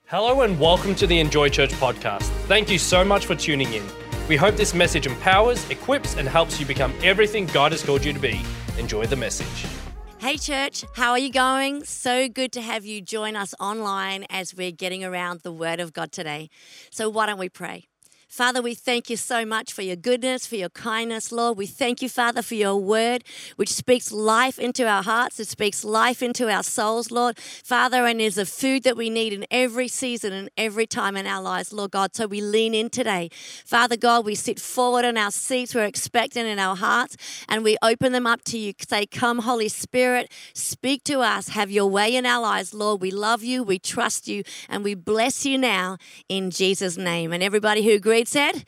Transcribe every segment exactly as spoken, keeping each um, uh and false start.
Hello and welcome to the Enjoy Church podcast. Thank you so much for tuning in. We hope this message empowers, equips, and helps you become everything God has called you to be. Enjoy the message. Hey church, how are you going? So good to have you join us online as we're getting around the Word of God today. So why don't we pray? Father, we thank you so much for your goodness, for your kindness, Lord. We thank you, Father, for your word, which speaks life into our hearts. It speaks life into our souls, Lord. Father, and is the food that we need in every season and every time in our lives, Lord God. So we lean in today. Father God, we sit forward in our seats. We're expectant in our hearts, and we open them up to you. Say, come, Holy Spirit, speak to us. Have your way in our lives, Lord. We love you, we trust you, and we bless you now in Jesus' name. And everybody who agrees said,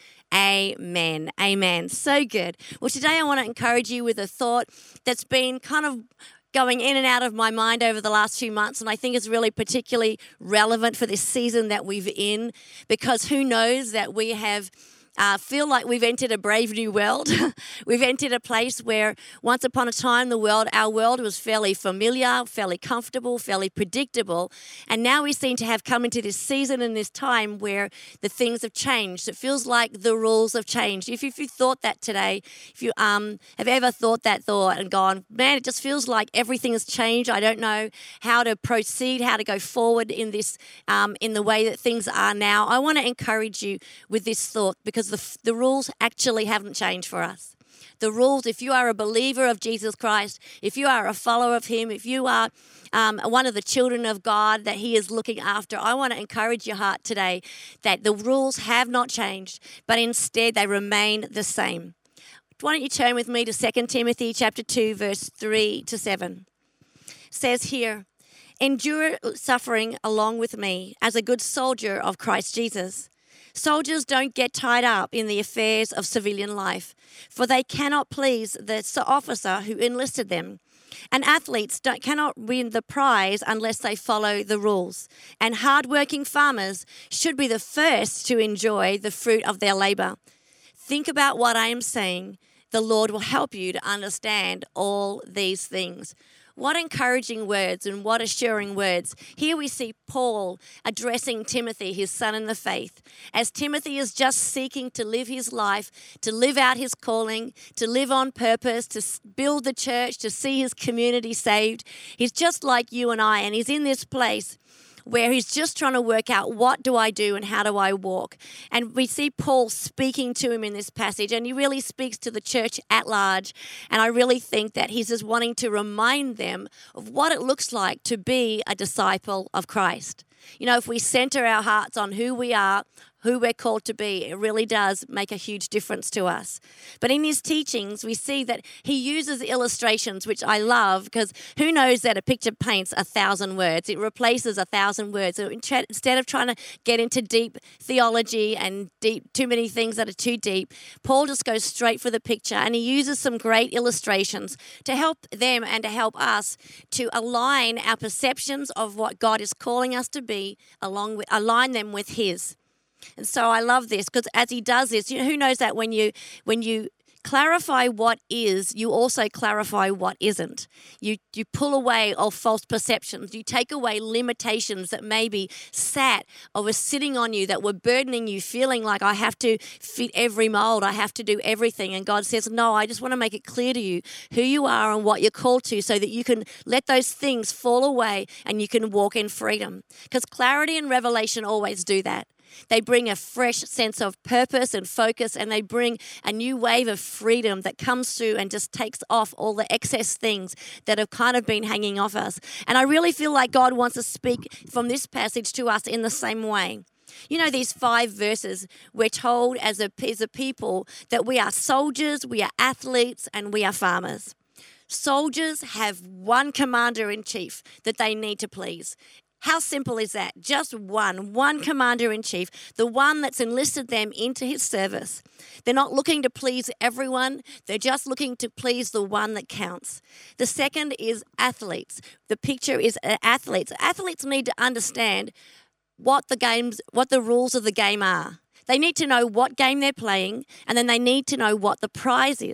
amen, amen. So good. Well, today I want to encourage you with a thought that's been kind of going in and out of my mind over the last few months, and I think it's really particularly relevant for this season that we've in, because who knows that we have Uh, feel like we've entered a brave new world. We've entered a place where once upon a time the world, our world was fairly familiar, fairly comfortable, fairly predictable. And now we seem to have come into this season and this time where the things have changed. It feels like the rules have changed. If, if you thought that today, if you um have ever thought that thought and gone, man, it just feels like everything has changed. I don't know how to proceed, how to go forward in this, um, in the way that things are now. I want to encourage you with this thought, because The, the rules actually haven't changed for us. The rules, if you are a believer of Jesus Christ, if you are a follower of him, if you are um, one of the children of God that he is looking after, I want to encourage your heart today that the rules have not changed, but instead they remain the same. Why don't you turn with me to Second Timothy chapter two, verse three to seven. It says here, endure suffering along with me as a good soldier of Christ Jesus. Soldiers don't get tied up in the affairs of civilian life, for they cannot please the officer who enlisted them. And athletes don't, cannot win the prize unless they follow the rules. And hardworking farmers should be the first to enjoy the fruit of their labor. Think about what I am saying. The Lord will help you to understand all these things. What encouraging words and what assuring words. Here we see Paul addressing Timothy, his son in the faith, as Timothy is just seeking to live his life, to live out his calling, to live on purpose, to build the church, to see his community saved. He's just like you and I, and he's in this place where he's just trying to work out, what do I do and how do I walk? And we see Paul speaking to him in this passage, and he really speaks to the church at large. And I really think that he's just wanting to remind them of what it looks like to be a disciple of Christ. You know, if we center our hearts on who we are, who we're called to be, it really does make a huge difference to us. But in his teachings, we see that he uses illustrations, which I love, because who knows that a picture paints a thousand words? It replaces a thousand words. So instead of trying to get into deep theology and deep too many things that are too deep, Paul just goes straight for the picture, and he uses some great illustrations to help them and to help us to align our perceptions of what God is calling us to be, along with align them with his. And so I love this, because as he does this, you know, who knows that when you when you clarify what is, you also clarify what isn't. You you pull away all false perceptions. You take away limitations that maybe sat or were sitting on you, that were burdening you, feeling like I have to fit every mold, I have to do everything. And God says, no, I just want to make it clear to you who you are and what you're called to, so that you can let those things fall away and you can walk in freedom. Because clarity and revelation always do that. They bring a fresh sense of purpose and focus, and they bring a new wave of freedom that comes through and just takes off all the excess things that have kind of been hanging off us. And I really feel like God wants to speak from this passage to us in the same way. You know, these five verses, we're told as a, as a people that we are soldiers, we are athletes, and we are farmers. Soldiers have one commander-in-chief that they need to please. How simple is that? Just one, one commander-in-chief, the one that's enlisted them into his service. They're not looking to please everyone. They're just looking to please the one that counts. The second is athletes. The picture is athletes. Athletes need to understand what the games, what the rules of the game are. They need to know what game they're playing, and then they need to know what the prize is.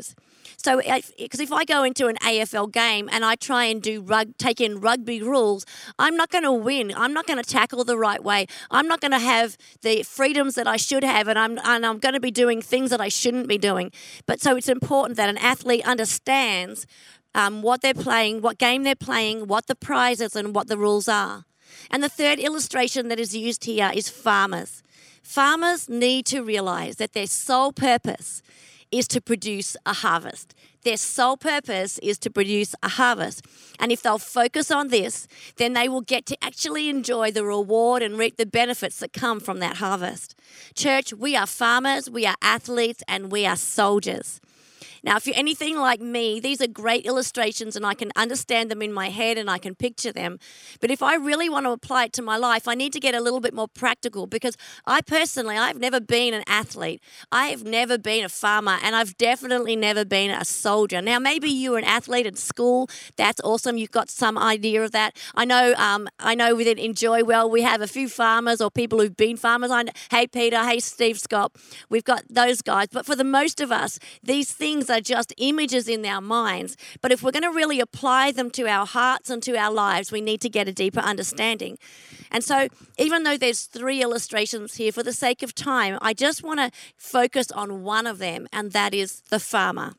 So, because if I go into an A F L game and I try and do rug, take in rugby rules, I'm not going to win. I'm not going to tackle the right way. I'm not going to have the freedoms that I should have, and I'm and I'm going to be doing things that I shouldn't be doing. But so it's important that an athlete understands um, what they're playing, what game they're playing, what the prize is, and what the rules are. And the third illustration that is used here is farmers. Farmers need to realize that their sole purpose is to produce a harvest. Their sole purpose is to produce a harvest. And if they'll focus on this, then they will get to actually enjoy the reward and reap the benefits that come from that harvest. Church, we are farmers, we are athletes, and we are soldiers. Now, if you're anything like me, these are great illustrations and I can understand them in my head and I can picture them. But if I really want to apply it to my life, I need to get a little bit more practical, because I personally, I've never been an athlete. I have never been a farmer, and I've definitely never been a soldier. Now, maybe you were an athlete at school. That's awesome. You've got some idea of that. I know um, I know within Enjoy Well, we have a few farmers or people who've been farmers. I know, hey, Peter. Hey, Steve Scott. We've got those guys. But for the most of us, these things are just images in our minds. But if we're going to really apply them to our hearts and to our lives, we need to get a deeper understanding. And so even though there's three illustrations here, for the sake of time, I just want to focus on one of them, and that is the farmer.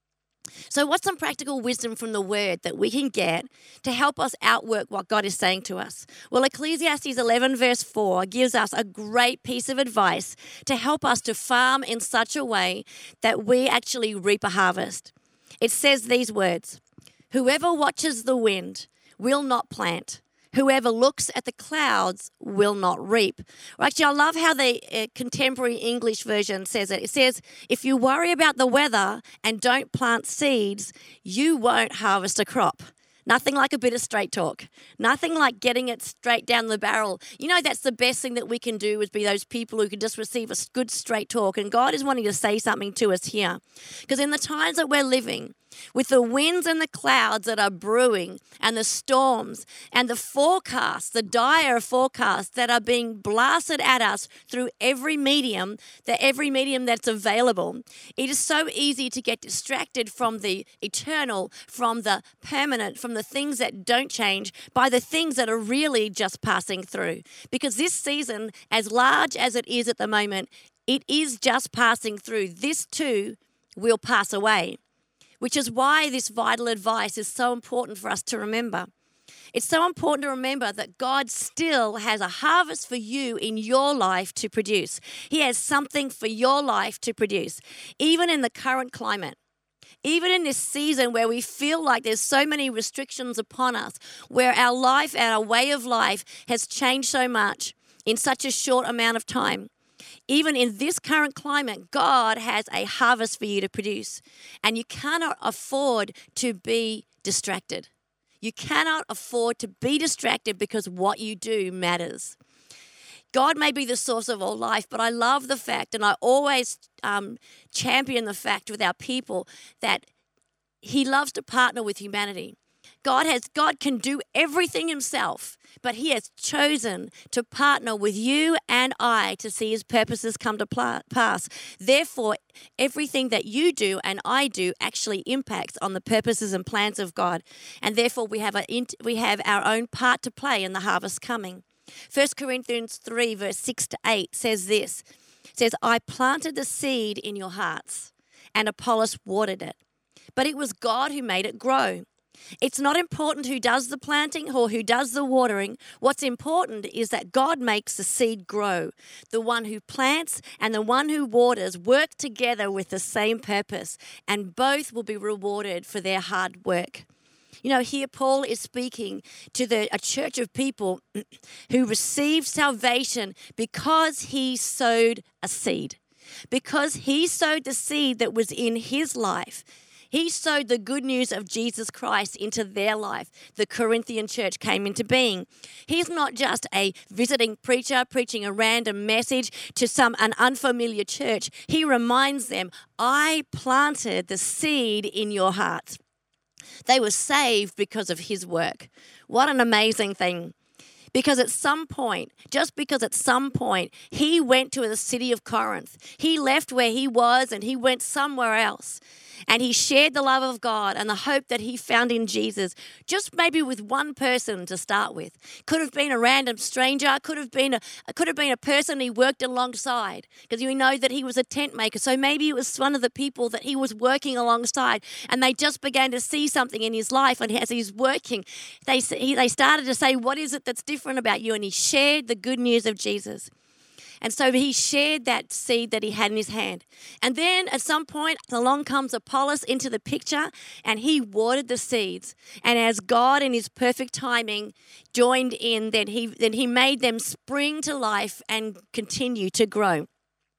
So what's some practical wisdom from the word that we can get to help us outwork what God is saying to us? Well, Ecclesiastes eleven verse four gives us a great piece of advice to help us to farm in such a way that we actually reap a harvest. It says these words: "Whoever watches the wind will not plant. Whoever looks at the clouds will not reap." Well, actually, I love how the uh, contemporary English version says it. It says, if you worry about the weather and don't plant seeds, you won't harvest a crop. Nothing like a bit of straight talk. Nothing like getting it straight down the barrel. You know, that's the best thing that we can do, is be those people who can just receive a good straight talk. And God is wanting to say something to us here. Because in the times that we're living, with the winds and the clouds that are brewing and the storms and the forecasts, the dire forecasts that are being blasted at us through every medium, that every medium that's available, it is so easy to get distracted from the eternal, from the permanent, from the things that don't change, by the things that are really just passing through. Because this season, as large as it is at the moment, it is just passing through. This too will pass away. Which is why this vital advice is so important for us to remember. It's so important to remember that God still has a harvest for you in your life to produce. He has something for your life to produce, even in the current climate. Even in this season where we feel like there's so many restrictions upon us, where our life and our way of life has changed so much in such a short amount of time. Even in this current climate, God has a harvest for you to produce. And you cannot afford to be distracted. You cannot afford to be distracted, because what you do matters. God may be the source of all life, but I love the fact, and I always um, champion the fact with our people, that He loves to partner with humanity. God has God can do everything Himself, but He has chosen to partner with you and I to see His purposes come to pass. Therefore, everything that you do and I do actually impacts on the purposes and plans of God. And therefore, we have, a, we have our own part to play in the harvest coming. First Corinthians three, verse six to eight says this. It says, "I planted the seed in your hearts, and Apollos watered it, but it was God who made it grow. It's not important who does the planting or who does the watering. What's important is that God makes the seed grow. The one who plants and the one who waters work together with the same purpose, and both will be rewarded for their hard work." You know, here Paul is speaking to the, a church of people who received salvation because he sowed a seed. Because he sowed the seed that was in his life. He sowed the good news of Jesus Christ into their life. The Corinthian church came into being. He's not just a visiting preacher preaching a random message to some an unfamiliar church. He reminds them, I planted the seed in your hearts. They were saved because of his work. What an amazing thing. Because at some point, just because at some point, he went to the city of Corinth. He left where he was and he went somewhere else. And he shared the love of God and the hope that he found in Jesus, just maybe with one person to start with. Could have been a random stranger, could have been a could have been a person he worked alongside, because we know that he was a tent maker. So maybe it was one of the people that he was working alongside, and they just began to see something in his life. And as he's working, they he, they started to say, "What is it that's different about you?" And he shared the good news of Jesus. And so he shared that seed that he had in his hand. And then at some point, along comes Apollos into the picture, and he watered the seeds. And as God in his perfect timing joined in, then he, then he made them spring to life and continue to grow.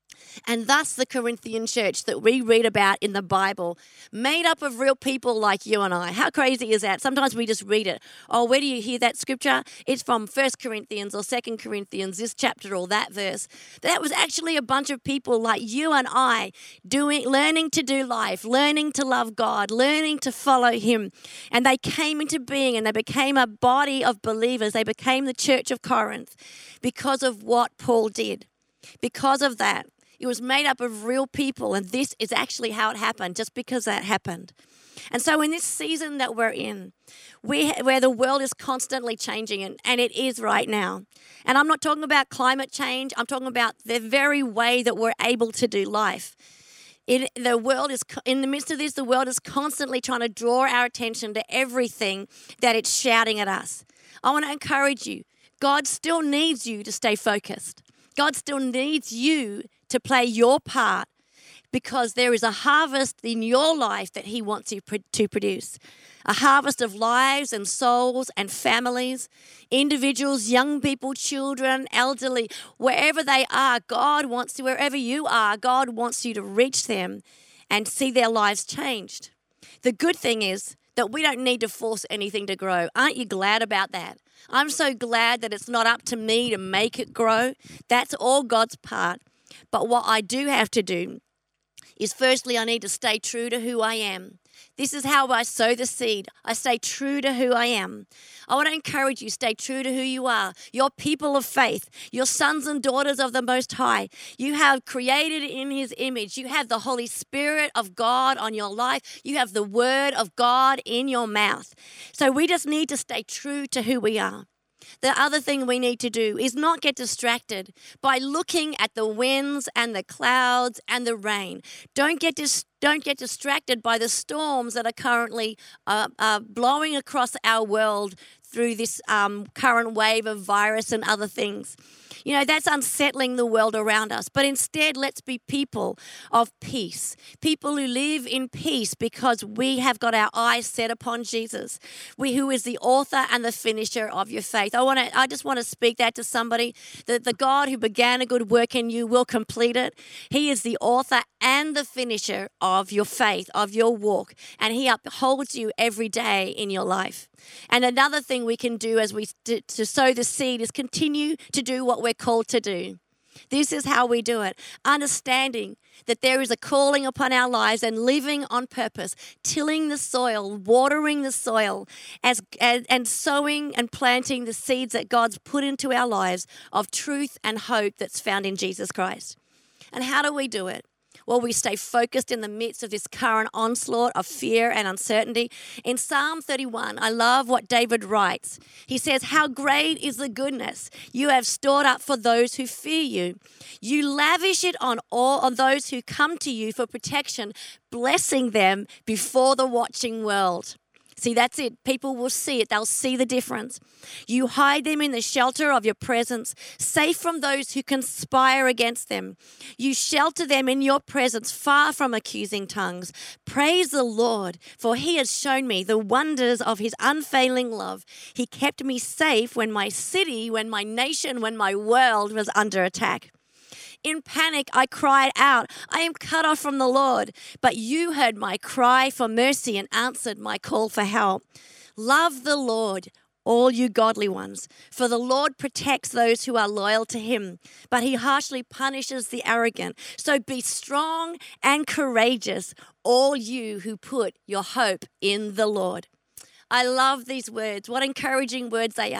And thus the Corinthian church that we read about in the Bible, made up of real people like you and I. How crazy is that? Sometimes we just read it. Oh, where do you hear that scripture? It's from First Corinthians or Second Corinthians, this chapter or that verse. That was actually a bunch of people like you and I, doing, learning to do life, learning to love God, learning to follow him. And they came into being and they became a body of believers. They became the church of Corinth because of what Paul did. Because of that. It was made up of real people, and this is actually how it happened, just because that happened. And so in this season that we're in, we, where the world is constantly changing, and, and it is right now. And I'm not talking about climate change. I'm talking about the very way that we're able to do life. It, the world is, in the midst of this, the world is constantly trying to draw our attention to everything that it's shouting at us. I want to encourage you. God still needs you to stay focused. God still needs you to play your part, because there is a harvest in your life that he wants you to produce. A harvest of lives and souls and families, individuals, young people, children, elderly, wherever they are, God wants to, wherever you are, God wants you to reach them and see their lives changed. The good thing is that we don't need to force anything to grow. Aren't you glad about that? I'm so glad that it's not up to me to make it grow. That's all God's part. But what I do have to do is, firstly, I need to stay true to who I am. This is how I sow the seed. I stay true to who I am. I want to encourage you, stay true to who you are. You're people of faith. You're sons and daughters of the Most High. You have created in his image. You have the Holy Spirit of God on your life. You have the Word of God in your mouth. So we just need to stay true to who we are. The other thing we need to do is not get distracted by looking at the winds and the clouds and the rain. Don't get dis- don't get distracted by the storms that are currently uh, uh, blowing across our world through this um, current wave of virus and other things. You know, that's unsettling the world around us. But instead, let's be people of peace, people who live in peace because we have got our eyes set upon Jesus, we, who is the author and the finisher of your faith. I want to. I just want to speak that to somebody, that the God who began a good work in you will complete it. He is the author and the finisher of your faith, of your walk, and he upholds you every day in your life. And another thing we can do as we to, to sow the seed is continue to do what we're called to do. This is how we do it. Understanding that there is a calling upon our lives and living on purpose, tilling the soil, watering the soil, as, as and sowing and planting the seeds that God's put into our lives of truth and hope that's found in Jesus Christ. And how do we do it? Well, we stay focused in the midst of this current onslaught of fear and uncertainty. In Psalm thirty-one, I love what David writes. He says, "How great is the goodness you have stored up for those who fear you. You lavish it on all on those who come to you for protection, blessing them before the watching world." See, that's it. People will see it. They'll see the difference. You hide them in the shelter of your presence, safe from those who conspire against them. You shelter them in your presence, far from accusing tongues. Praise the Lord, for he has shown me the wonders of his unfailing love. He kept me safe when my city, when my nation, when my world was under attack. In panic, I cried out, "I am cut off from the Lord." But you heard my cry for mercy and answered my call for help. Love the Lord, all you godly ones, for the Lord protects those who are loyal to him, but he harshly punishes the arrogant. So be strong and courageous, all you who put your hope in the Lord. I love these words. What encouraging words they are.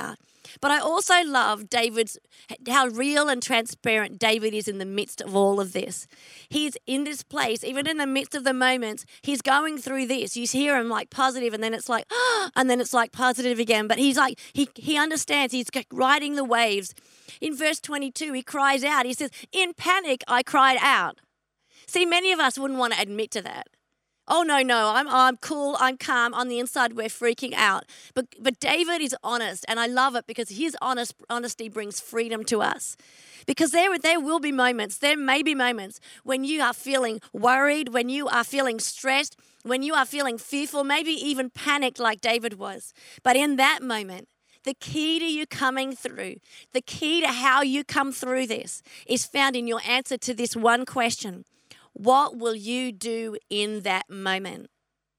But I also love David's, how real and transparent David is in the midst of all of this. He's in this place, even in the midst of the moments, he's going through this. You hear him like positive, and then it's like, ah, and then it's like positive again. But he's like, he, he understands, he's riding the waves. In verse twenty-two, he cries out. He says, in panic, I cried out. See, many of us wouldn't want to admit to that. Oh, no, no, I'm I'm cool, I'm calm. On the inside, we're freaking out. But but David is honest, and I love it because his honest honesty brings freedom to us. Because there, there will be moments, there may be moments when you are feeling worried, when you are feeling stressed, when you are feeling fearful, maybe even panicked like David was. But in that moment, the key to you coming through, the key to how you come through this is found in your answer to this one question. What will you do in that moment?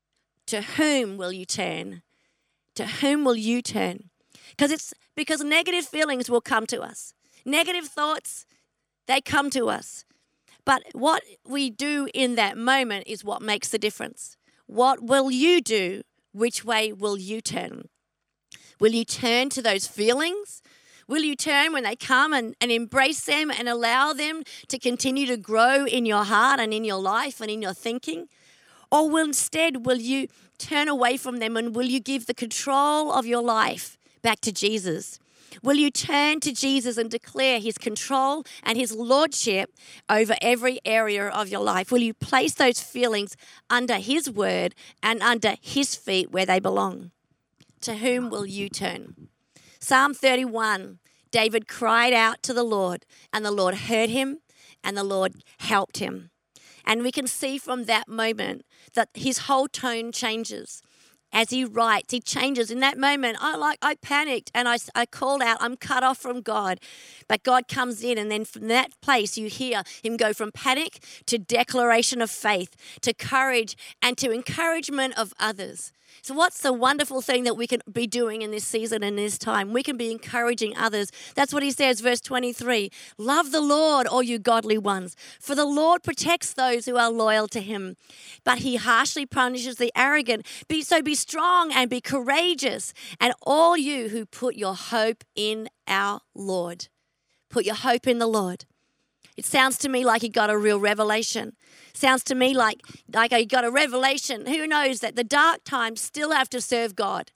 To whom will you turn? To whom will you turn? Because it's because negative feelings will come to us. Negative thoughts, they come to us. But what we do in that moment is what makes the difference. What will you do? Which way will you turn? Will you turn to those feelings? Will you turn when they come and, and embrace them and allow them to continue to grow in your heart and in your life and in your thinking? Or will instead, will you turn away from them and will you give the control of your life back to Jesus? Will you turn to Jesus and declare his control and his lordship over every area of your life? Will you place those feelings under his word and under his feet where they belong? To whom will you turn? Psalm thirty-one, David cried out to the Lord, and the Lord heard him, and the Lord helped him. And we can see from that moment that his whole tone changes. As he writes, he changes. In that moment, I like I panicked and I, I called out, I'm cut off from God. But God comes in, and then from that place you hear him go from panic to declaration of faith, to courage, and to encouragement of others. So what's the wonderful thing that we can be doing in this season and this time? We can be encouraging others. That's what he says, verse twenty-three. Love the Lord, all you godly ones, for the Lord protects those who are loyal to him, but he harshly punishes the arrogant. Be so be strong and be courageous, and all you who put your hope in our Lord. Put your hope in the Lord. It sounds to me like he got a real revelation. Sounds to me like, like he got a revelation. Who knows that the dark times still have to serve God?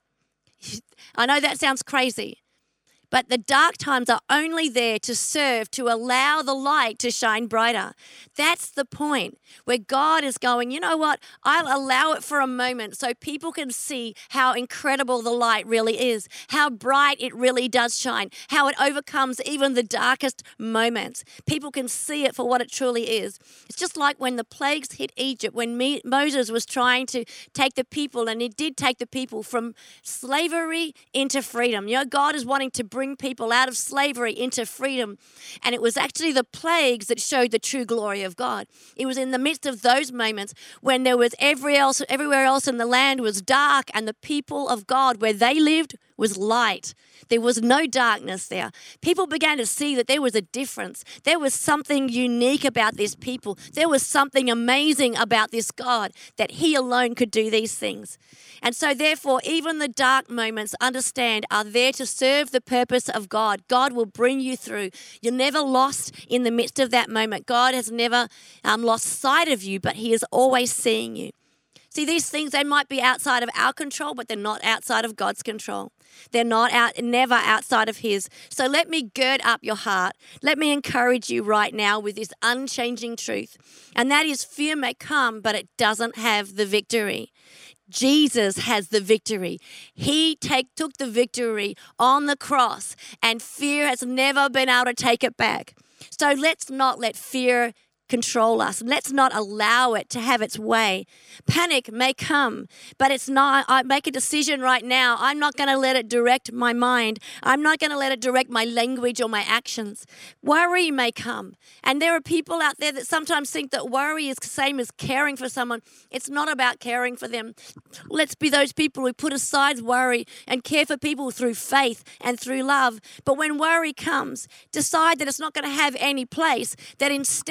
I know that sounds crazy, but the dark times are only there to serve, to allow the light to shine brighter. That's the point where God is going, you know what? I'll allow it for a moment so people can see how incredible the light really is, how bright it really does shine, how it overcomes even the darkest moments. People can see it for what it truly is. It's just like when the plagues hit Egypt, when Me- Moses was trying to take the people, and he did take the people from slavery into freedom. You know, God is wanting to bring people out of slavery into freedom. And it was actually the plagues that showed the true glory of God. It was in the midst of those moments when there was every else, everywhere else in the land was dark, and the people of God, where they lived, was light. There was no darkness there. People began to see that there was a difference. There was something unique about this people. There was something amazing about this God, that he alone could do these things. And so therefore, even the dark moments, understand, are there to serve the purpose of God. God will bring you through. You're never lost in the midst of that moment. God has never um, lost sight of you, but he is always seeing you. See, these things, they might be outside of our control, but they're not outside of God's control. They're not out, never outside of his. So let me gird up your heart. Let me encourage you right now with this unchanging truth. And that is, fear may come, but it doesn't have the victory. Jesus has the victory. He take, took the victory on the cross, and fear has never been able to take it back. So let's not let fear control us. Let's not allow it to have its way. Panic may come, but it's not. I make a decision right now. I'm not going to let it direct my mind. I'm not going to let it direct my language or my actions. Worry may come. And there are people out there that sometimes think that worry is the same as caring for someone. It's not about caring for them. Let's be those people who put aside worry and care for people through faith and through love. But when worry comes, decide that it's not going to have any place, that instead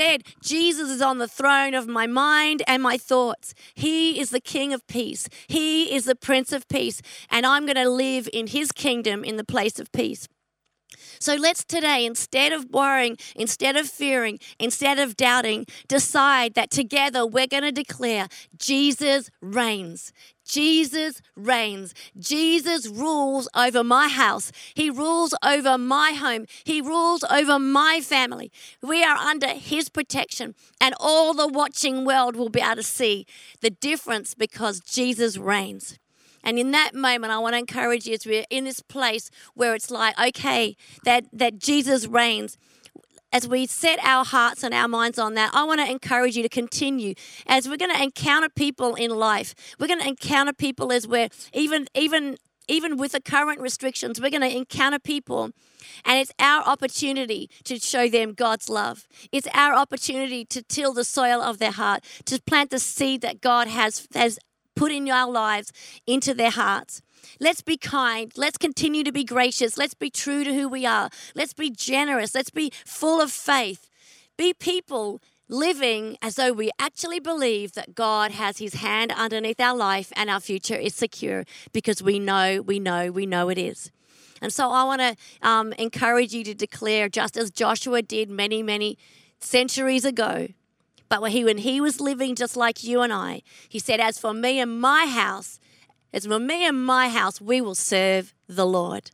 Jesus is on the throne of my mind and my thoughts. He is the King of peace. He is the Prince of peace. And I'm going to live in his kingdom in the place of peace. So let's today, instead of worrying, instead of fearing, instead of doubting, decide that together we're going to declare Jesus reigns. Jesus reigns. Jesus rules over my house. He rules over my home. He rules over my family. We are under his protection, and all the watching world will be able to see the difference because Jesus reigns. And in that moment, I want to encourage you as we're in this place where it's like, okay, that, that Jesus reigns. As we set our hearts and our minds on that, I want to encourage you to continue. As we're going to encounter people in life, we're going to encounter people as we're, even, even, even with the current restrictions, we're going to encounter people. And it's our opportunity to show them God's love. It's our opportunity to till the soil of their heart, to plant the seed that God has, has put in our lives into their hearts. Let's be kind. Let's continue to be gracious. Let's be true to who we are. Let's be generous. Let's be full of faith. Be people living as though we actually believe that God has his hand underneath our life and our future is secure because we know, we know, we know it is. And so I want to um, encourage you to declare, just as Joshua did many, many centuries ago, but when he, when he was living just like you and I, he said, as for me and my house, as for me and my house, we will serve the Lord.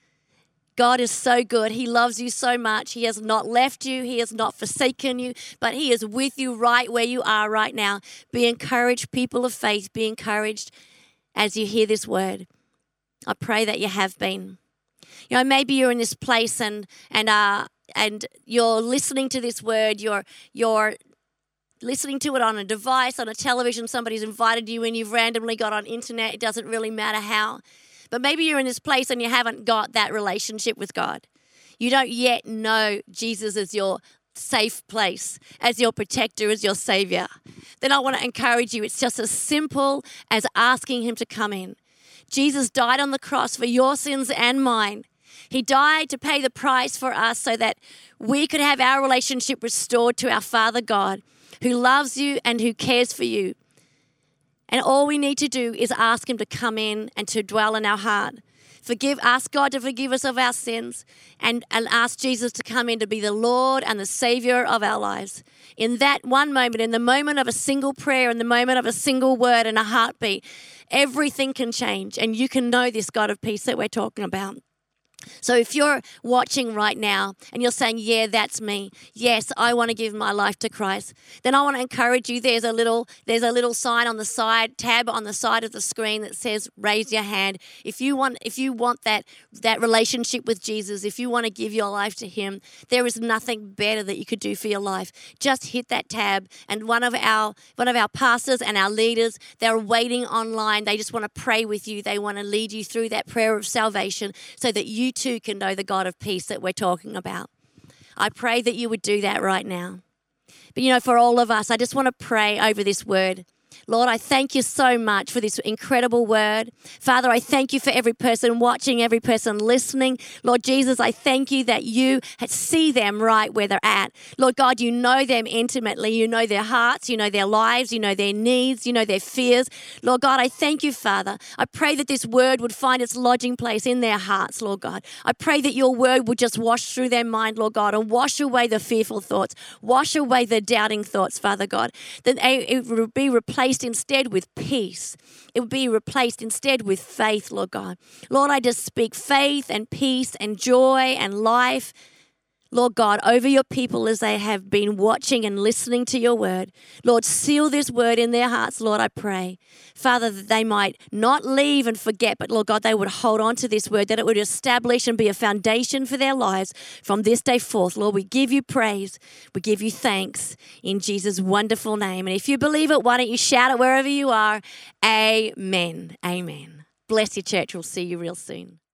God is so good. He loves you so much. He has not left you. He has not forsaken you, but he is with you right where you are right now. Be encouraged, people of faith. Be encouraged as you hear this word. I pray that you have been. You know, maybe you're in this place and and uh and you're listening to this word. You're you're listening to it on a device, on a television, somebody's invited you and you've randomly got on internet. It doesn't really matter how. But maybe you're in this place and you haven't got that relationship with God. You don't yet know Jesus as your safe place, as your protector, as your savior. Then I want to encourage you. It's just as simple as asking him to come in. Jesus died on the cross for your sins and mine. He died to pay the price for us so that we could have our relationship restored to our Father God, who loves you and who cares for you. And all we need to do is ask him to come in and to dwell in our heart. Forgive, ask God to forgive us of our sins and, and ask Jesus to come in to be the Lord and the Savior of our lives. In that one moment, in the moment of a single prayer, in the moment of a single word and a heartbeat, everything can change and you can know this God of peace that we're talking about. So if you're watching right now and you're saying, yeah, that's me. Yes, I want to give my life to Christ. Then I want to encourage you. There's a little there's a little sign on the side, tab on the side of the screen that says raise your hand. If you want if you want that that relationship with Jesus, if you want to give your life to him, there is nothing better that you could do for your life. Just hit that tab and one of our one of our pastors and our leaders, they're waiting online. They just want to pray with you. They want to lead you through that prayer of salvation so that you too can know the God of peace that we're talking about. I pray that you would do that right now. But you know, for all of us, I just want to pray over this word. Lord, I thank you so much for this incredible word. Father, I thank you for every person watching, every person listening. Lord Jesus, I thank you that you see them right where they're at. Lord God, you know them intimately. You know their hearts, you know their lives, you know their needs, you know their fears. Lord God, I thank you, Father. I pray that this word would find its lodging place in their hearts, Lord God. I pray that your word would just wash through their mind, Lord God, and wash away the fearful thoughts, wash away the doubting thoughts, Father God, that it would be replaced instead with peace. It would be replaced instead with faith, Lord God. Lord, I just speak faith and peace and joy and life, Lord God, over your people as they have been watching and listening to your word. Lord, seal this word in their hearts, Lord, I pray. Father, that they might not leave and forget, but Lord God, they would hold on to this word, that it would establish and be a foundation for their lives from this day forth. Lord, we give you praise. We give you thanks in Jesus' wonderful name. And if you believe it, why don't you shout it wherever you are? Amen. Amen. Bless you, church. We'll see you real soon.